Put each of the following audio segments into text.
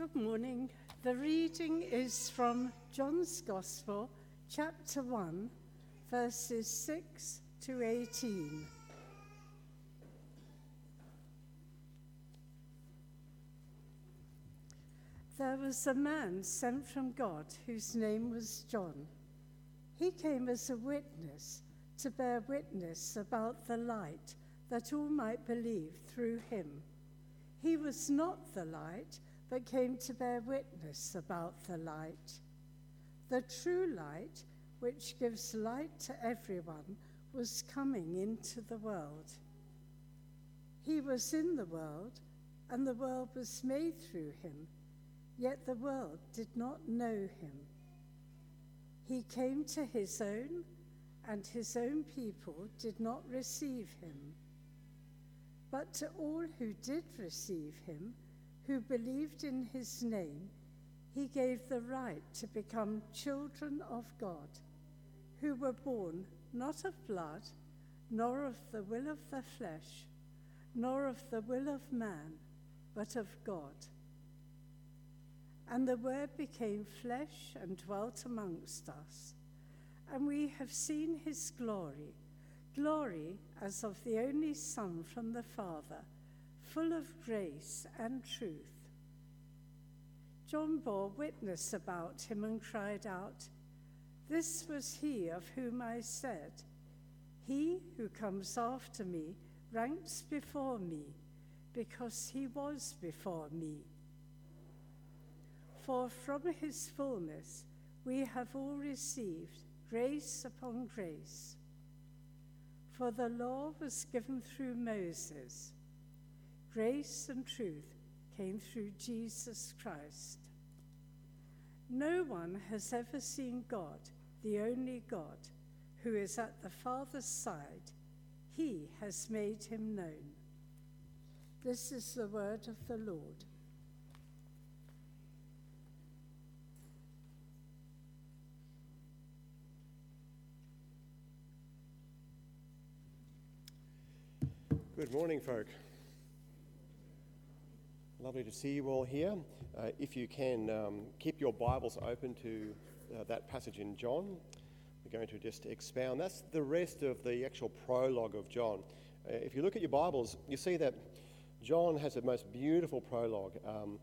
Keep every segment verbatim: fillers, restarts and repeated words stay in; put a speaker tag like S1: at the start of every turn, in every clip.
S1: Good morning. The reading is from John's Gospel, chapter one, verses six to eighteen. There was a man sent from God whose name was John. He came as a witness to bear witness about the light, that all might believe through him. He was not the light, but came to bear witness about the light. The true light, which gives light to everyone, was coming into the world. He was in the world, and the world was made through him, yet the world did not know him. He came to his own, and his own people did not receive him. But to all who did receive him, who believed in his name, he gave the right to become children of God, who were born not of blood, nor of the will of the flesh, nor of the will of man, but of God. And the Word became flesh and dwelt amongst us, and we have seen his glory, glory as of the only Son from the Father, full of grace and truth. John bore witness about him and cried out, "This was he of whom I said, 'He who comes after me ranks before me, because he was before me.' For from his fullness we have all received grace upon grace. For the law was given through Moses. Grace and truth came through Jesus Christ. No one has ever seen God, the only God, who is at the Father's side. He has made him known." This is the word of the Lord.
S2: Good morning, folk. Lovely to see you all here. Uh, if you can, um, keep your Bibles open to uh, that passage in John. We're going to just expound. That's the rest of the actual prologue of John. Uh, if you look at your Bibles, you see that John has the most beautiful prologue. Um,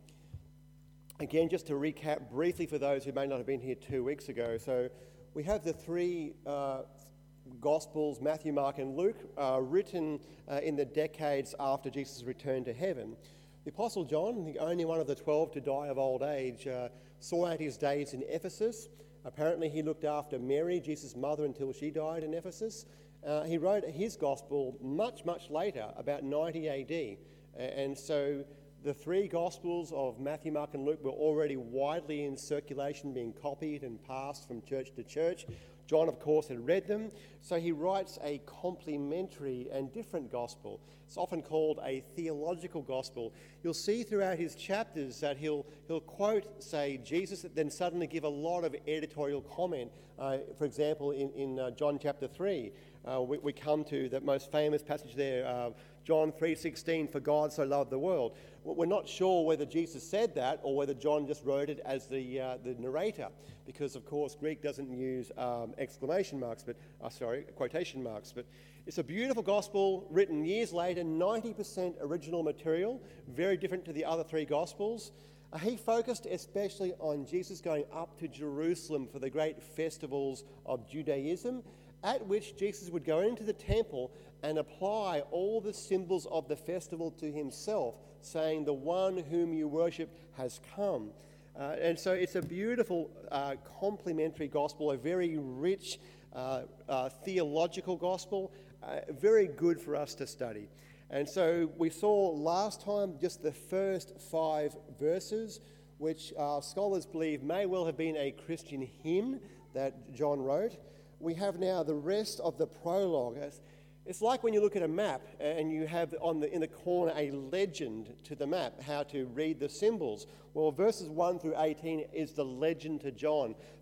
S2: again, just to recap briefly for those who may not have been here two weeks ago. So we have the three uh, Gospels, Matthew, Mark and Luke, uh, written uh, in the decades after Jesus returned to heaven. The Apostle John, the only one of the twelve to die of old age, uh, saw out his days in Ephesus. Apparently he looked after Mary, Jesus' mother, until she died in Ephesus. Uh, he wrote his Gospel much, much later, about ninety A D. And so the three Gospels of Matthew, Mark and Luke were already widely in circulation, being copied and passed from church to church. John, of course, had read them, so he writes a complementary and different gospel. It's often called a theological gospel. You'll see throughout his chapters that he'll he'll quote, say, Jesus, then suddenly give a lot of editorial comment. Uh, for example, in, in uh, John chapter three, uh, we, we come to that most famous passage there, uh, John three sixteen, "For God so loved the world." We're not sure whether Jesus said that or whether John just wrote it as the uh, the narrator, because of course Greek doesn't use um, exclamation marks, but uh, sorry, quotation marks. But it's a beautiful gospel written years later, ninety percent original material, very different to the other three gospels. Uh, he focused especially on Jesus going up to Jerusalem for the great festivals of Judaism, at which Jesus would go into the temple and apply all the symbols of the festival to himself, saying, "The one whom you worship has come." Uh, and so it's a beautiful uh, complementary gospel, a very rich uh, uh, theological gospel, uh, very good for us to study. And so we saw last time just the first five verses, which uh, scholars believe may well have been a Christian hymn that John wrote. We have now the rest of the prologue. It's like when you look at a map and you have on the in the corner a legend to the map, how to read the symbols. Well, verses one through eighteen is the legend to John.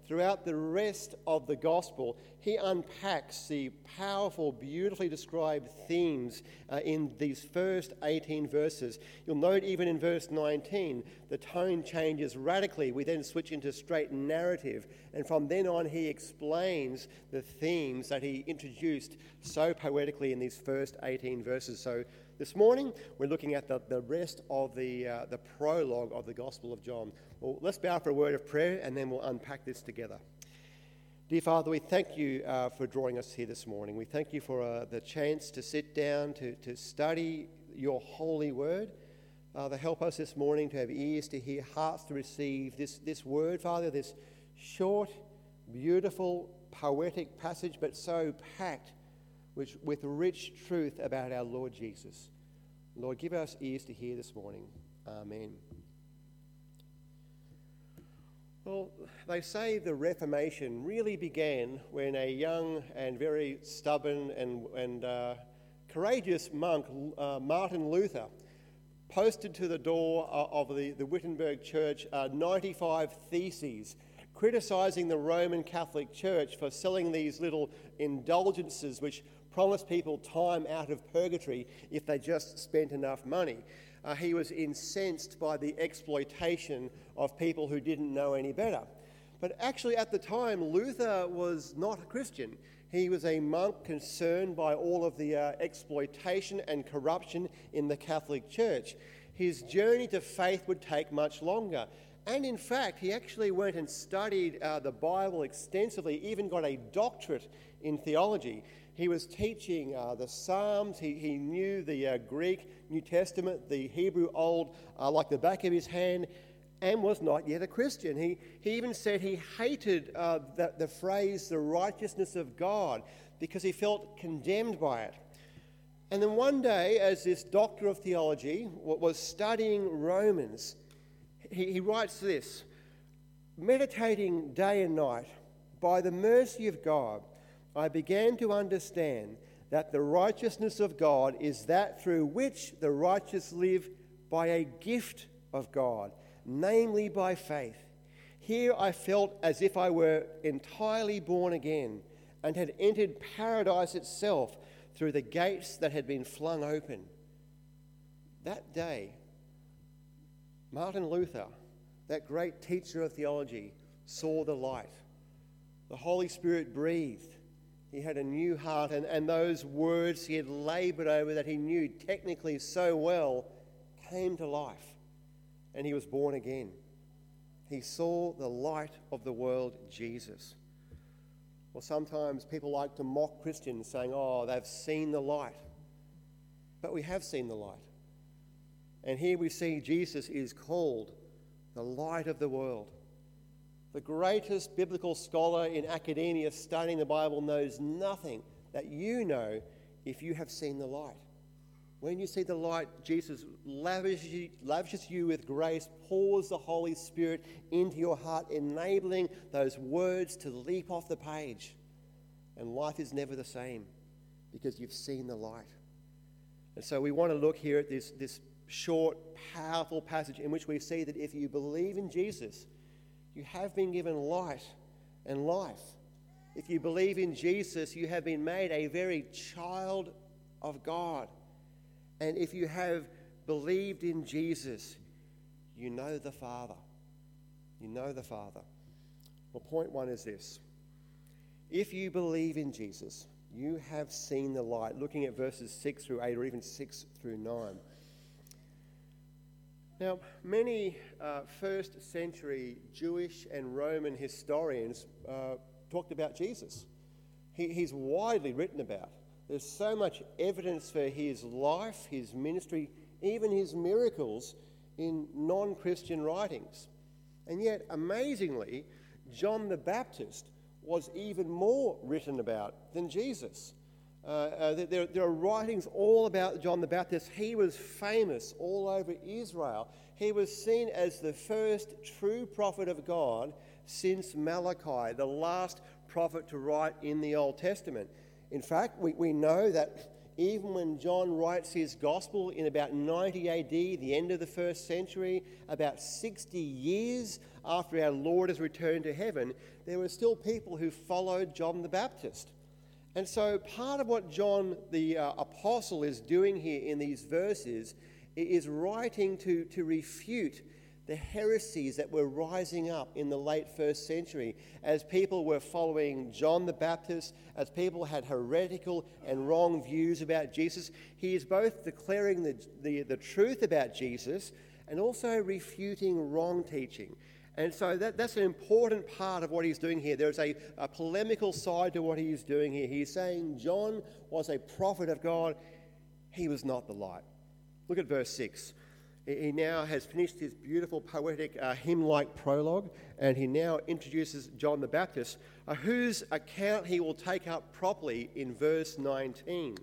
S2: throughout the rest of the gospel, he unpacks the powerful, beautifully described themes uh, in these first eighteen verses. You'll note even in verse nineteen, the tone changes radically. We then switch into straight narrative, and from then on he explains the themes that he introduced so poetically in these first eighteen verses. So this morning, we're looking at the, the rest of the, uh, the prologue of the Gospel of John. Well, let's bow for a word of prayer, and then we'll unpack this together. Dear Father, we thank you uh, for drawing us here this morning. We thank you for uh, the chance to sit down, to, to study your holy word. Father, help us this morning to have ears to hear, hearts to receive this, this word, Father, this short, beautiful, poetic passage, but so packed which, with rich truth about our Lord Jesus. Lord, give us ears to hear this morning. Amen. Well, they say the Reformation really began when a young and very stubborn and, and uh, courageous monk, uh, Martin Luther, posted to the door of the, the Wittenberg Church uh, ninety-five theses criticising the Roman Catholic Church for selling these little indulgences which promise people time out of purgatory if they just spent enough money. Uh, he was incensed by the exploitation of people who didn't know any better. But actually at the time, Luther was not a Christian. He was a monk concerned by all of the uh, exploitation and corruption in the Catholic Church. His journey to faith would take much longer. And in fact, he actually went and studied uh, the Bible extensively, even got a doctorate in theology. He was teaching uh, the Psalms, he, he knew the uh, Greek New Testament, the Hebrew Old, uh, like the back of his hand, and was not yet a Christian. He, he even said he hated uh, the, the phrase, the righteousness of God, because he felt condemned by it. And then one day, as this doctor of theology was studying Romans, he, he writes this: meditating day and night, by the mercy of God, I began to understand that the righteousness of God is that through which the righteous live by a gift of God, namely by faith. Here I felt as if I were entirely born again and had entered paradise itself through the gates that had been flung open. That day, Martin Luther, that great teacher of theology, saw the light. The Holy Spirit breathed. He had a new heart, and, and those words he had laboured over that he knew technically so well came to life, and he was born again. He saw the light of the world, Jesus. Well, sometimes people like to mock Christians, saying, oh, they've seen the light. But we have seen the light. And here we see Jesus is called the light of the world. The greatest biblical scholar in academia studying the Bible knows nothing that you know if you have seen the light. When you see the light, Jesus lavishes, lavishes you with grace, pours the Holy Spirit into your heart, enabling those words to leap off the page. And life is never the same because you've seen the light. And so we want to look here at this, this short, powerful passage in which we see that if you believe in Jesus, you have been given light and life. If you believe in Jesus, you have been made a very child of God. And if you have believed in Jesus, you know the Father. You know the Father. Well, point one is this. If you believe in Jesus, you have seen the light. Looking at verses six through eight, or even six through nine. Now, many uh, first century Jewish and Roman historians uh, talked about Jesus. He, he's widely written about. There's so much evidence for his life, his ministry, even his miracles in non-Christian writings. And yet, amazingly, John the Baptist was even more written about than Jesus. Uh, uh, there, there are writings all about John the Baptist. He was famous all over Israel. He was seen as the first true prophet of God since Malachi, the last prophet to write in the Old Testament. In fact, we, we know that even when John writes his gospel in about ninety A D, the end of the first century, about sixty years after our Lord has returned to heaven, there were still people who followed John the Baptist. And so part of what John the uh, apostle is doing here in these verses is writing to, to refute the heresies that were rising up in the late first century as people were following John the Baptist, as people had heretical and wrong views about Jesus. He is both declaring the, the, the truth about Jesus and also refuting wrong teaching. And so that, that's an important part of what he's doing here. There's a, a polemical side to what he's doing here. He's saying John was a prophet of God. He was not the light. Look at verse six. He now has finished his beautiful poetic uh, hymn-like prologue, and he now introduces John the Baptist, uh, whose account he will take up properly in verse nineteen.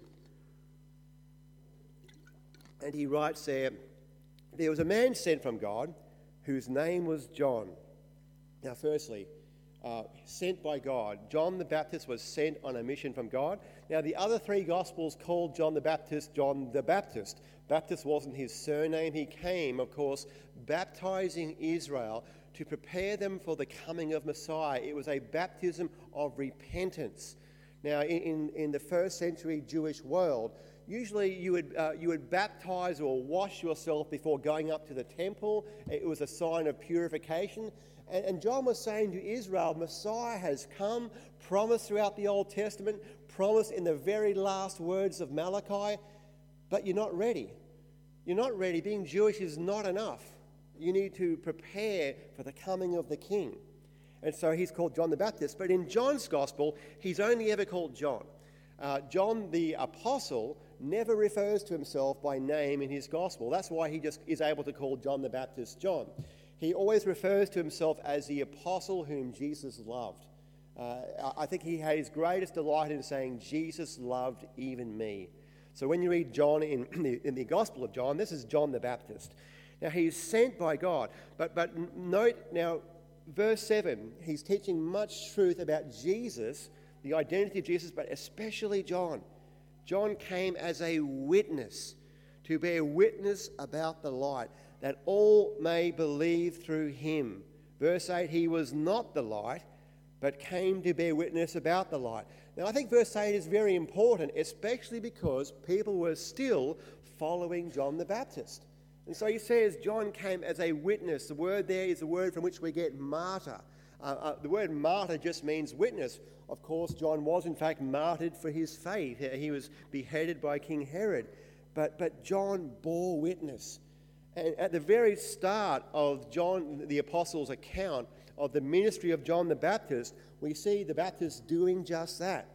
S2: And he writes there, "There was a man sent from God, whose name was John." Now, firstly, uh, sent by God. John the Baptist was sent on a mission from God. Now, the other three Gospels called John the Baptist John the Baptist. Baptist wasn't his surname. He came, of course, baptizing Israel to prepare them for the coming of Messiah. It was a baptism of repentance. Now, in, in the first century Jewish world, usually you would, uh, you would baptize or wash yourself before going up to the temple. It was a sign of purification. And, and John was saying to Israel, Messiah has come, promised throughout the Old Testament, promised in the very last words of Malachi, but you're not ready. You're not ready. Being Jewish is not enough. You need to prepare for the coming of the King. And so he's called John the Baptist. But in John's Gospel, he's only ever called John. Uh, John the Apostle never refers to himself by name in his Gospel. That's why he just is able to call John the Baptist John. He always refers to himself as the apostle whom Jesus loved. Uh, I think he had his greatest delight in saying, Jesus loved even me. So when you read John in the, in the Gospel of John, this is John the Baptist. Now, he's sent by God. But, but note now, verse seven, he's teaching much truth about Jesus, the identity of Jesus, but especially John. John came as a witness, to bear witness about the light, that all may believe through him. Verse eight, he was not the light, but came to bear witness about the light. Now, I think verse eight is very important, especially because people were still following John the Baptist. And so he says John came as a witness. The word there is the word from which we get martyr. Uh, uh, the word martyr just means witness. Of course, John was in fact martyred for his faith. He was beheaded by King Herod. But, but John bore witness. And at the very start of John the Apostle's account of the ministry of John the Baptist, we see the Baptist doing just that.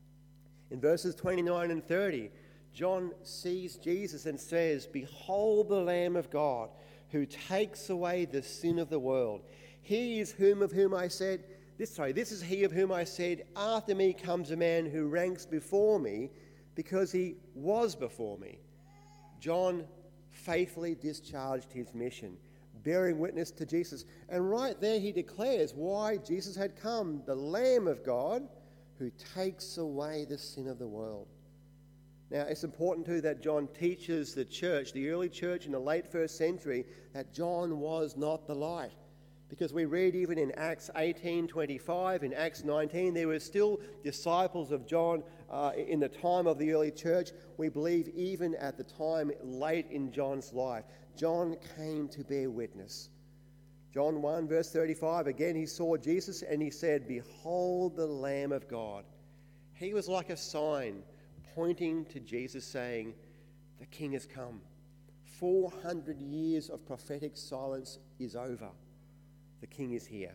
S2: In verses twenty-nine and thirty, John sees Jesus and says, "Behold the Lamb of God, who takes away the sin of the world. He is whom of whom I said, this, sorry, this is he of whom I said, after me comes a man who ranks before me, because he was before me." John faithfully discharged his mission, bearing witness to Jesus. And right there he declares why Jesus had come, the Lamb of God who takes away the sin of the world. Now, it's important too that John teaches the church, the early church in the late first century, that John was not the light. Because we read even in Acts eighteen twenty-five, in Acts nineteen, there were still disciples of John uh, in the time of the early church. We believe even at the time late in John's life, John came to bear witness. John one verse thirty-five, again he saw Jesus and he said, "Behold the Lamb of God." He was like a sign pointing to Jesus saying, the King has come. four hundred years of prophetic silence is over. The King is here.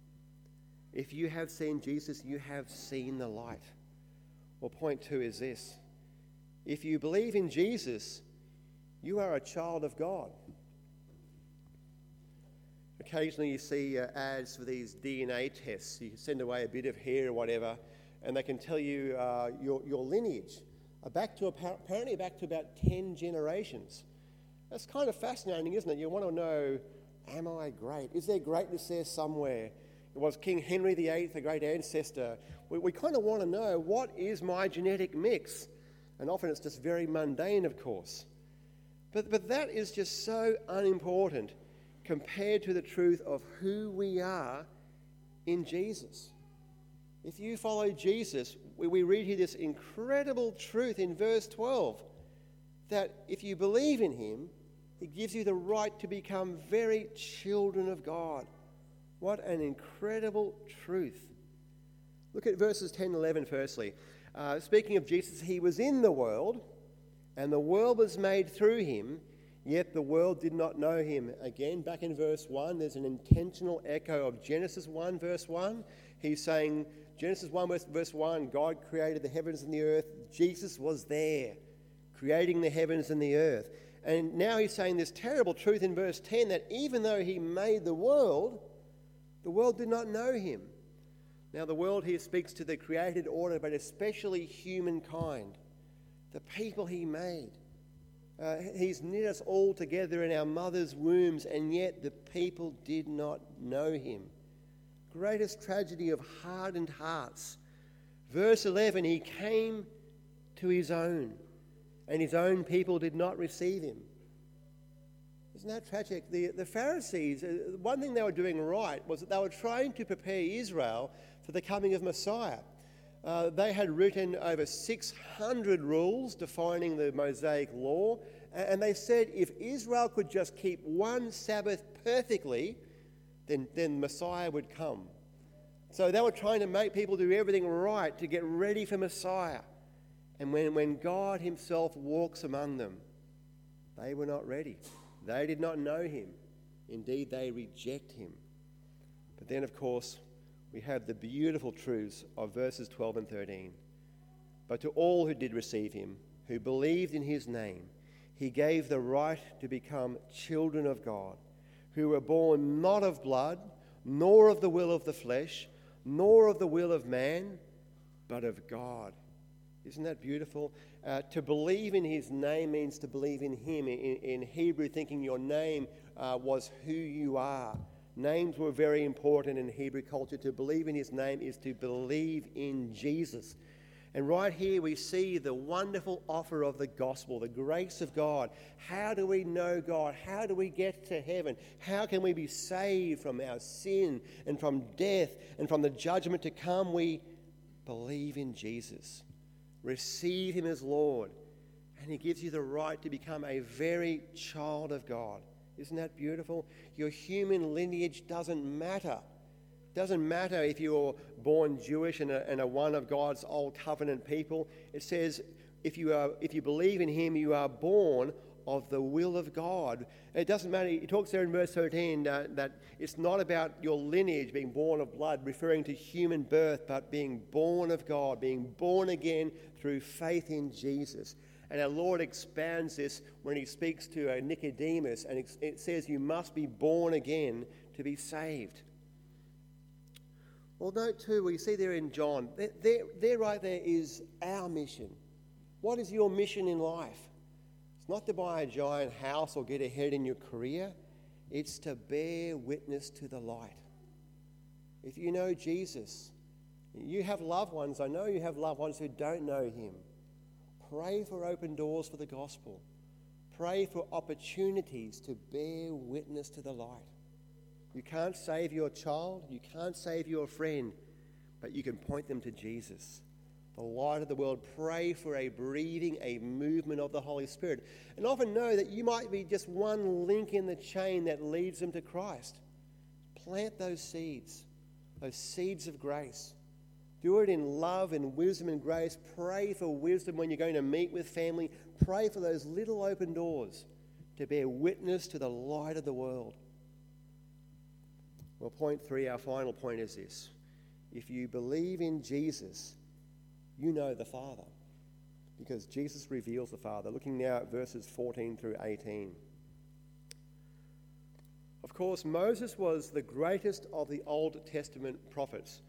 S2: If you have seen Jesus, you have seen the light. Well, point two is this. If you believe in Jesus, you are a child of God. Occasionally you see uh, ads for these D N A tests. You send away a bit of hair or whatever, and they can tell you uh, your, your lineage, uh, back to apparently back to about ten generations. That's kind of fascinating, isn't it? You want to know, am I great? Is there greatness there somewhere? Was King Henry the Eighth a great ancestor? We, we kind of want to know, what is my genetic mix? And often it's just very mundane, of course. But, but that is just so unimportant compared to the truth of who we are in Jesus. If you follow Jesus, we, we read here this incredible truth in verse twelve, that if you believe in him, he gives you the right to become very children of God. What an incredible truth. Look at verses ten and eleven firstly. Uh, speaking of Jesus, he was in the world, and the world was made through him, yet the world did not know him. Again, back in verse one, there's an intentional echo of Genesis one, verse one. He's saying, Genesis one, verse one, God created the heavens and the earth. Jesus was there, creating the heavens and the earth. And now he's saying this terrible truth in verse ten, that even though he made the world, the world did not know him. Now, the world here speaks to the created order, but especially humankind, the people he made. Uh, he's knit us all together in our mother's wombs, and yet the people did not know him. Greatest tragedy of hardened hearts. Verse eleven, he came to his own, and his own people did not receive him. Isn't that tragic? The, the Pharisees, uh, one thing they were doing right was that they were trying to prepare Israel for the coming of Messiah. Uh, they had written over six hundred rules defining the Mosaic law, and they said if Israel could just keep one Sabbath perfectly, then, then Messiah would come. So they were trying to make people do everything right to get ready for Messiah. And when, when God himself walks among them, they were not ready. They did not know him. Indeed, they reject him. But then, of course, we have the beautiful truths of verses twelve and thirteen. But to all who did receive him, who believed in his name, he gave the right to become children of God, who were born not of blood, nor of the will of the flesh, nor of the will of man, but of God. Isn't that beautiful? Uh, to believe in his name means to believe in him. In, in Hebrew thinking, your name uh, was who you are. Names were very important in Hebrew culture. To believe in his name is to believe in Jesus. And right here we see the wonderful offer of the gospel, the grace of God. How do we know God? How do we get to heaven? How can we be saved from our sin and from death and from the judgment to come? We believe in Jesus. Receive him as Lord. And he gives you the right to become a very child of God. Isn't that beautiful? Your human lineage doesn't matter. Doesn't matter if you're born Jewish and a, and a one of God's old covenant people. It says if you are, if you believe in him, you are born of the will of God. It doesn't matter. He talks there in verse thirteen uh, that it's not about your lineage being born of blood, referring to human birth, but being born of God, being born again through faith in Jesus. And our Lord expands this when he speaks to uh, Nicodemus, and it says you must be born again to be saved. Well, note too, we see there in John, there, there, there right there is our mission. What is your mission in life? It's not to buy a giant house or get ahead in your career. It's to bear witness to the light. If you know Jesus, you have loved ones, I know you have loved ones who don't know him. Pray for open doors for the gospel. Pray for opportunities to bear witness to the light. You can't save your child, you can't save your friend, but you can point them to Jesus, the light of the world. Pray for a breathing, a movement of the Holy Spirit. And often know that you might be just one link in the chain that leads them to Christ. Plant those seeds, those seeds of grace. Do it in love and wisdom and grace. Pray for wisdom when you're going to meet with family. Pray for those little open doors to bear witness to the light of the world. Well, point three, our final point is this. If you believe in Jesus, you know the Father, because Jesus reveals the Father. Looking now at verses fourteen through eighteen. Of course, Moses was the greatest of the Old Testament prophets.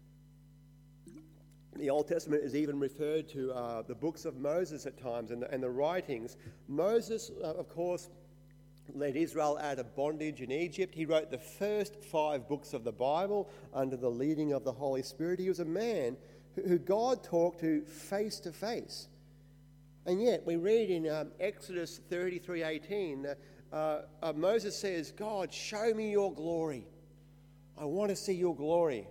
S2: The Old Testament is even referred to uh, the books of Moses at times and the, and the writings. Moses, uh, of course, led Israel out of bondage in Egypt. He wrote the first five books of the Bible under the leading of the Holy Spirit. He was a man who, who God talked to face to face. And yet we read in um, Exodus thirty-three eighteen, uh, uh, uh, Moses says, God, show me your glory. I want to see your glory.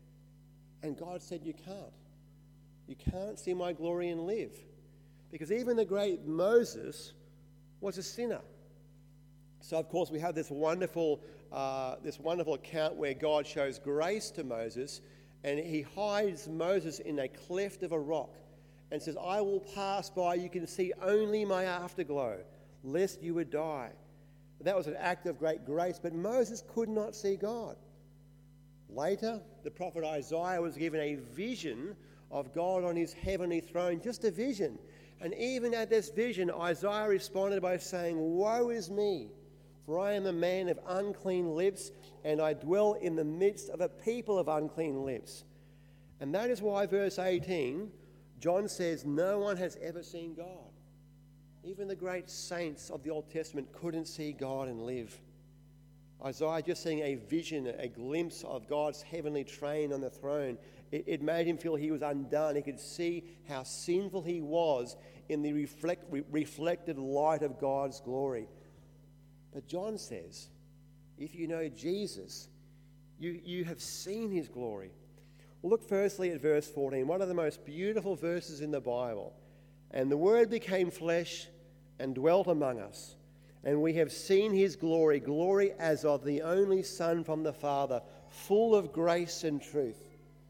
S2: And God said, you can't. You can't see my glory and live. Because even the great Moses was a sinner. So, of course, we have this wonderful, uh, this wonderful account where God shows grace to Moses, and he hides Moses in a cleft of a rock and says, I will pass by, you can see only my afterglow, lest you would die. That was an act of great grace, but Moses could not see God. Later, the prophet Isaiah was given a vision of God on his heavenly throne, just a vision. And even at this vision, Isaiah responded by saying, woe is me, for I am a man of unclean lips, and I dwell in the midst of a people of unclean lips. And that is why verse eighteen, John says, no one has ever seen God. Even the great saints of the Old Testament couldn't see God and live. Isaiah just seeing a vision, a glimpse of God's heavenly train on the throne, it, it made him feel he was undone. He could see how sinful he was in the reflect, re- reflected light of God's glory. But John says, if you know Jesus, you, you have seen his glory. Well, look firstly at verse fourteen, one of the most beautiful verses in the Bible. And the Word became flesh and dwelt among us. And we have seen his glory, glory as of the only Son from the Father, full of grace and truth.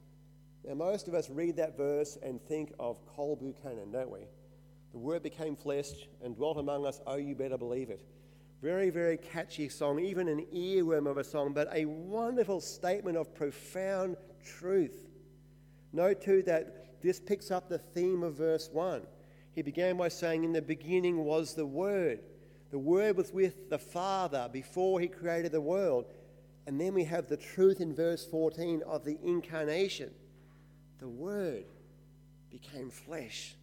S2: Now, most of us read that verse and think of Cole Buchanan, don't we? The Word became flesh and dwelt among us, oh, you better believe it. Very, very catchy song, even an earworm of a song, but a wonderful statement of profound truth. Note too that this picks up the theme of verse one. He began by saying, in the beginning was the Word. The Word was with the Father before he created the world. And then we have the truth in verse fourteen of the incarnation. The Word became flesh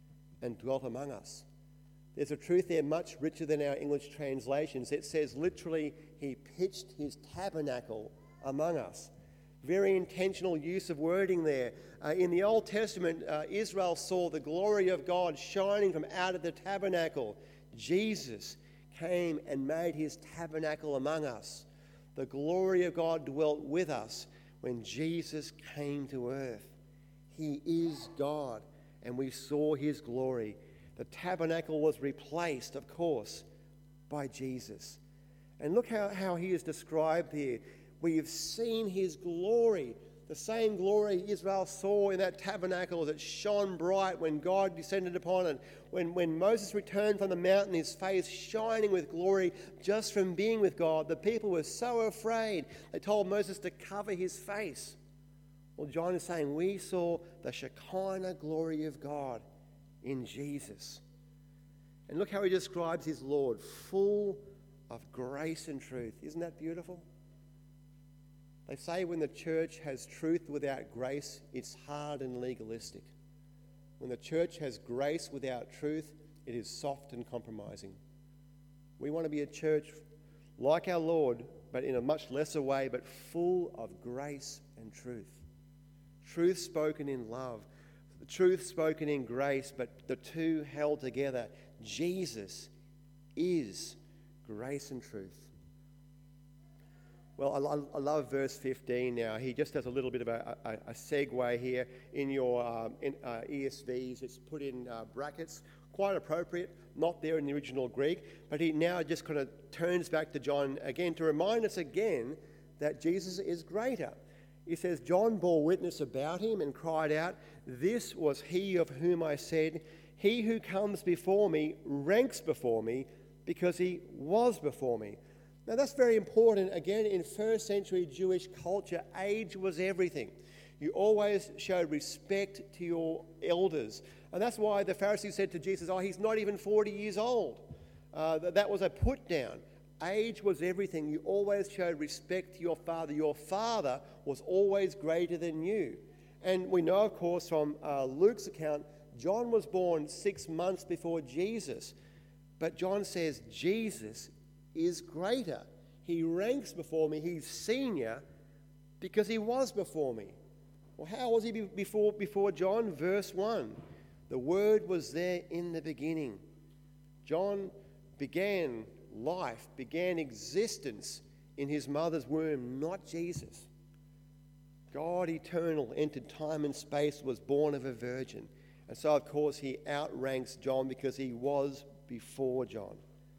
S2: and dwelt among us. There's a truth there much richer than our English translations. It says literally, he pitched his tabernacle among us. Very intentional use of wording there. Uh, in the Old Testament, uh, Israel saw the glory of God shining from out of the tabernacle. Jesus came and made his tabernacle among us. The glory of God dwelt with us when Jesus came to earth. He is God, and we saw his glory. The tabernacle was replaced, of course, by Jesus. And look how, how he is described here. We have seen his glory. The same glory Israel saw in that tabernacle as it shone bright when God descended upon it. When, when Moses returned from the mountain, his face shining with glory just from being with God, the people were so afraid. They told Moses to cover his face. Well, John is saying we saw the Shekinah glory of God in Jesus. And look how he describes his Lord, full of grace and truth. Isn't that beautiful? They say when the church has truth without grace, it's hard and legalistic. When the church has grace without truth, it is soft and compromising. We want to be a church like our Lord, but in a much lesser way, but full of grace and truth. Truth spoken in love, the truth spoken in grace, but the two held together. Jesus is grace and truth. Well, I, I love verse fifteen now. He just does a little bit of a, a, a segue here. In your um, in, uh, E S Vs, it's put in uh, brackets, quite appropriate, not there in the original Greek, but he now just kind of turns back to John again to remind us again that Jesus is greater. He says, John bore witness about him and cried out, this was he of whom I said, he who comes before me ranks before me because he was before me. Now that's very important. Again, in first century Jewish culture, age was everything. You always showed respect to your elders. And that's why the Pharisees said to Jesus, oh, he's not even forty years old. Uh, that was a put down. Age was everything. You always showed respect to your father. Your father was always greater than you. And we know, of course, from uh, Luke's account, John was born six months before Jesus. But John says Jesus is greater. He ranks before me. He's senior because he was before me. Well, how was he before, before John? Verse one. The Word was there in the beginning. John began life, began existence in his mother's womb, not Jesus. God eternal entered time and space, was born of a virgin. And so, of course, he outranks John because he was before John.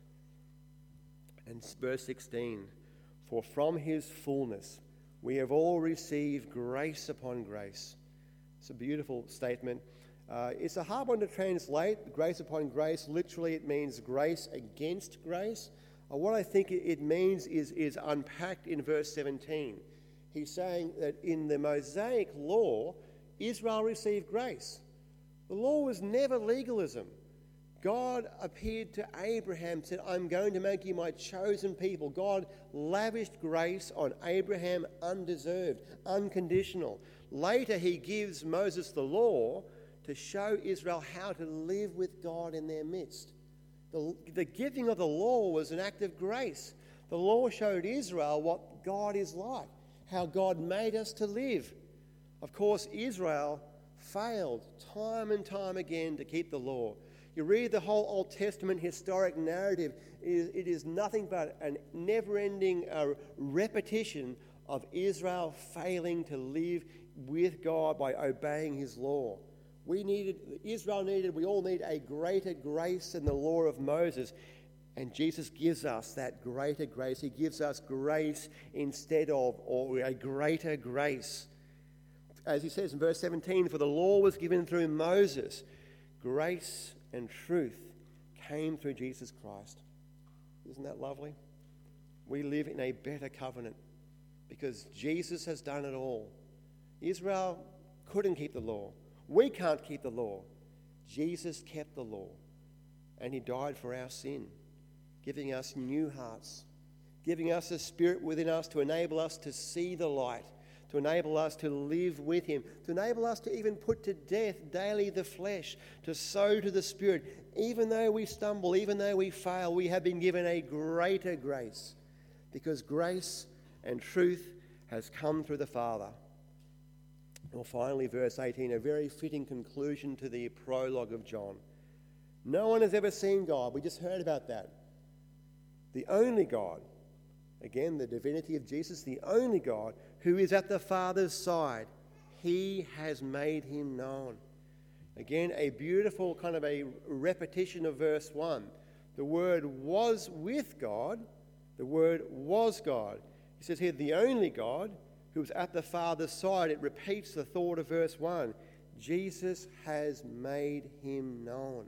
S2: And verse sixteen, for from his fullness we have all received grace upon grace. It's a beautiful statement. Uh, it's a hard one to translate, grace upon grace. Literally, it means grace against grace. Uh, what I think it, it means is, is unpacked in verse seventeen. He's saying that in the Mosaic law, Israel received grace. The law was never legalism. God appeared to Abraham, said, I'm going to make you my chosen people. God lavished grace on Abraham undeserved, unconditional. Later, he gives Moses the law to show Israel how to live with God in their midst. The, the giving of the law was an act of grace. The law showed Israel what God is like, how God made us to live. Of course, Israel failed time and time again to keep the law. You read the whole Old Testament historic narrative, it is nothing but a never-ending uh, repetition of Israel failing to live with God by obeying his law. We needed, Israel needed, we all need a greater grace than the law of Moses. And Jesus gives us that greater grace. He gives us grace instead of, or a greater grace. As he says in verse seventeen, for the law was given through Moses. Grace and truth came through Jesus Christ. Isn't that lovely? We live in a better covenant because Jesus has done it all. Israel couldn't keep the law. We can't keep the law. Jesus kept the law, and he died for our sin, giving us new hearts, giving us a spirit within us to enable us to see the light, to enable us to live with him, to enable us to even put to death daily the flesh, to sow to the spirit. Even though we stumble, even though we fail, we have been given a greater grace because grace and truth has come through the Father. Well, finally, verse eighteen, a very fitting conclusion to the prologue of John. No one has ever seen God. We just heard about that. The only God, again, the divinity of Jesus, the only God who is at the Father's side, he has made him known. Again, a beautiful kind of a repetition of verse one. The Word was with God. The Word was God. He says here, the only God who is at the Father's side. It repeats the thought of verse one. Jesus has made him known.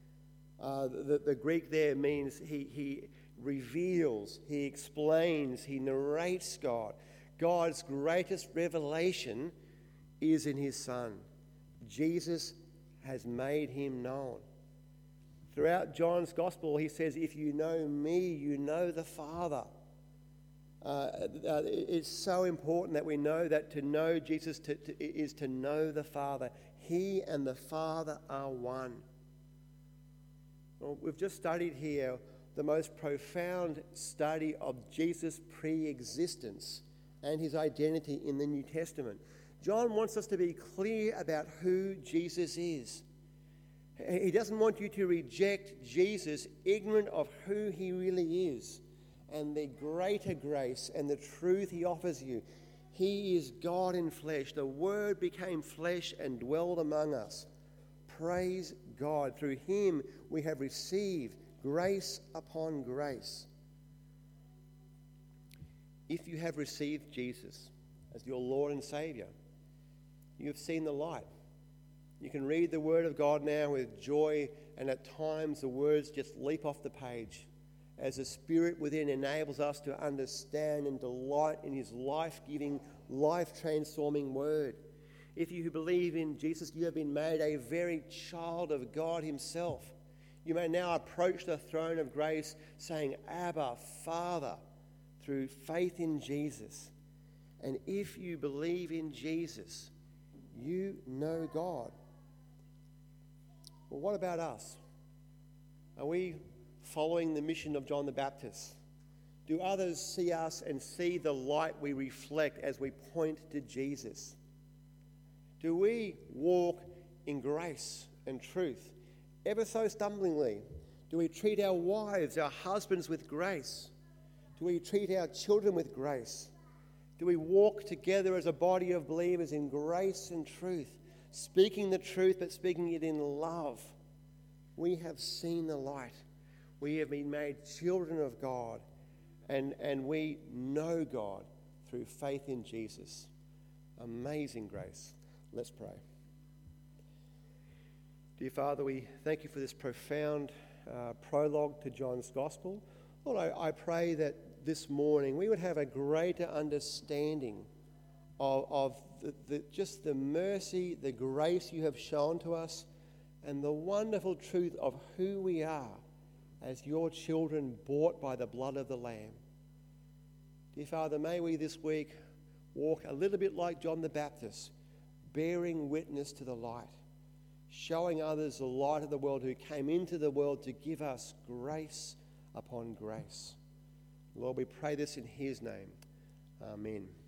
S2: Uh, the, the Greek there means he, he reveals, he explains, he narrates God. God's greatest revelation is in his Son. Jesus has made him known. Throughout John's Gospel, he says, if you know me, you know the Father. Uh, uh, it's so important that we know that to know Jesus to, to, is to know the Father. He and the Father are one. Well, we've just studied here the most profound study of Jesus' pre-existence and his identity in the New Testament. John wants us to be clear about who Jesus is. He doesn't want you to reject Jesus ignorant of who he really is and the greater grace and the truth he offers you. He is God in flesh. The Word became flesh and dwelled among us. Praise God. Through him we have received grace upon grace. If you have received Jesus as your Lord and Saviour, you have seen the light. You can read the Word of God now with joy, and at times the words just leap off the page as the Spirit within enables us to understand and delight in his life-giving, life-transforming Word. If you believe in Jesus, you have been made a very child of God himself. You may now approach the throne of grace saying, Abba, Father, through faith in Jesus. And if you believe in Jesus, you know God. Well, what about us? Are we following the mission of John the Baptist? Do others see us and see the light we reflect as we point to Jesus? Do we walk in grace and truth? Ever so stumblingly, do we treat our wives, our husbands with grace? Do we treat our children with grace? Do we walk together as a body of believers in grace and truth, speaking the truth but speaking it in love? We have seen the light. We have been made children of God, and, and we know God through faith in Jesus. Amazing grace. Let's pray. Dear Father, we thank you for this profound uh, prologue to John's Gospel. Lord, I, I pray that this morning we would have a greater understanding of, of the, the, just the mercy, the grace you have shown to us, and the wonderful truth of who we are as your children bought by the blood of the Lamb. Dear Father, may we this week walk a little bit like John the Baptist, bearing witness to the light, showing others the light of the world who came into the world to give us grace upon grace. Lord, we pray this in his name. Amen.